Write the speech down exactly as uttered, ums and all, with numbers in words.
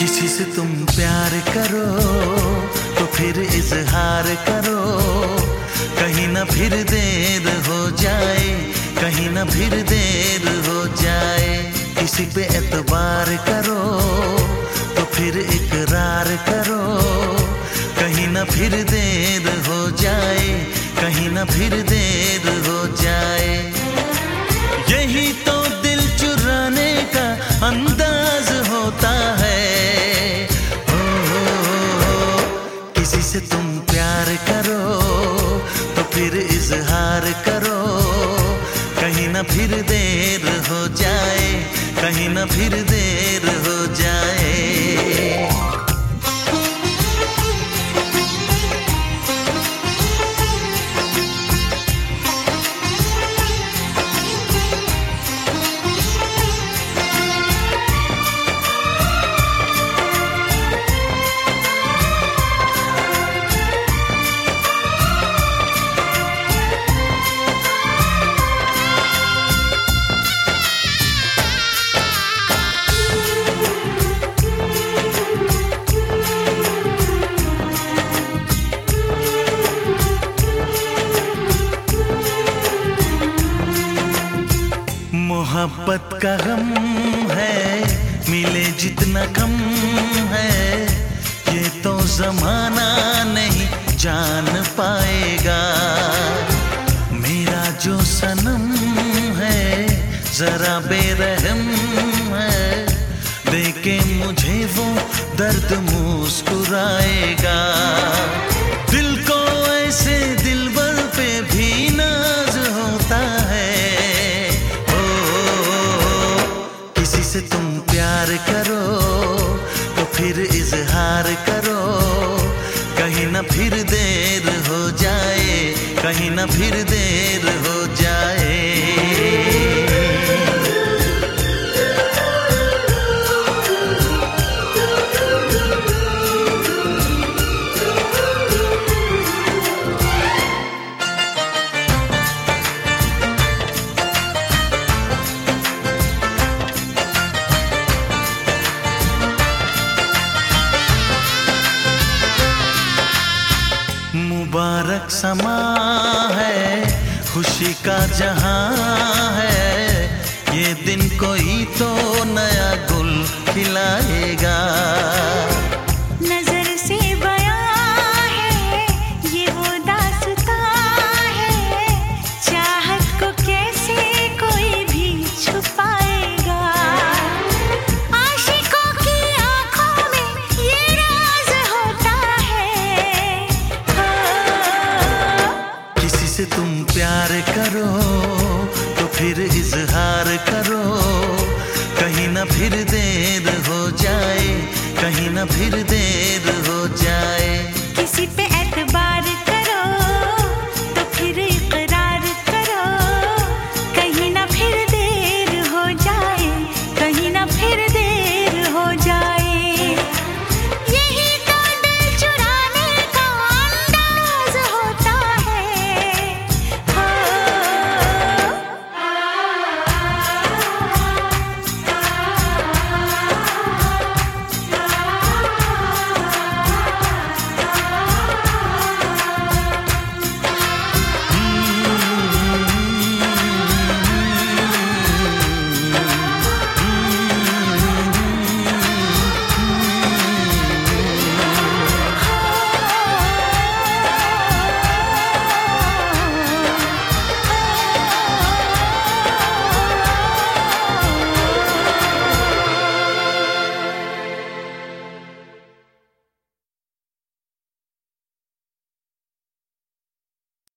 किसी से तुम प्यार करो तो फिर इजहार करो, कहीं ना फिर देर हो जाए, कहीं ना फिर देर हो जाए। किसी पे एतबार करो तो फिर इकरार करो, कहीं ना फिर देर हो जाए, कहीं ना फिर देर हो जाए। यही तो दिल चुराने का अंदाज होता है। ओ, ओ, ओ, किसी से तुम प्यार करो तो फिर इजहार करो, कहीं ना फिर देर हो जाए, कहीं ना फिर देर हो जाए। मोहब्बत का गम है, मिले जितना कम है, ये तो जमाना नहीं जान पाएगा। मेरा जो सनम है जरा बेरहम है, देखे मुझे वो दर्द मुस्कुराएगा। दिल को ऐसे दिलबर पे भी नाज होता है। से तुम प्यार करो तो फिर इजहार करो, कहीं ना फिर देर हो जाए, कहीं ना फिर देर हो जाए। मुबारक समा है, खुशी का जहां है, ये दिन कोई तो नया गुल खिलाएगा। नजर से बयां है ये वो दास्तां है, चाहत को कैसे कोई भी छुपाएगा। आशिकों की आंखों में ये राज होता है। किसी से तुम प्यार करो तो फिर इजहार करो, कहीं ना फिर देर हो जाए, कहीं ना फिर देर हो जाए। किसी पे